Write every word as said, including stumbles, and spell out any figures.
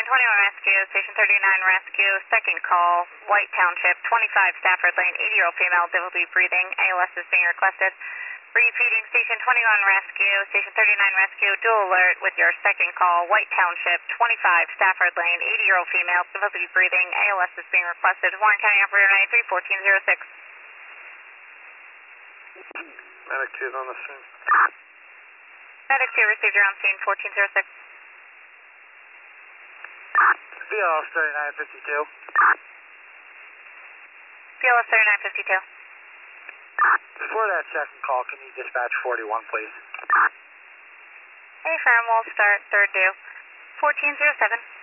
twenty-one Rescue, Station thirty-nine Rescue, second call, White Township, twenty-five Stafford Lane, eighty-year-old female, difficulty breathing, A L S is being requested. Repeating, Station twenty-one Rescue, Station thirty-nine Rescue, dual alert with your second call, White Township, twenty-five Stafford Lane, eighty-year-old female, difficulty breathing, A L S is being requested. Warren County Operator ninety-three, fourteen oh six. Medic two is on the scene. Medic two received your on scene, fourteen oh six. V L S thirty-nine fifty-two. V L S thirty-nine fifty-two. Before that second call, can you dispatch forty-one, please? A firm will start third due, fourteen oh seven.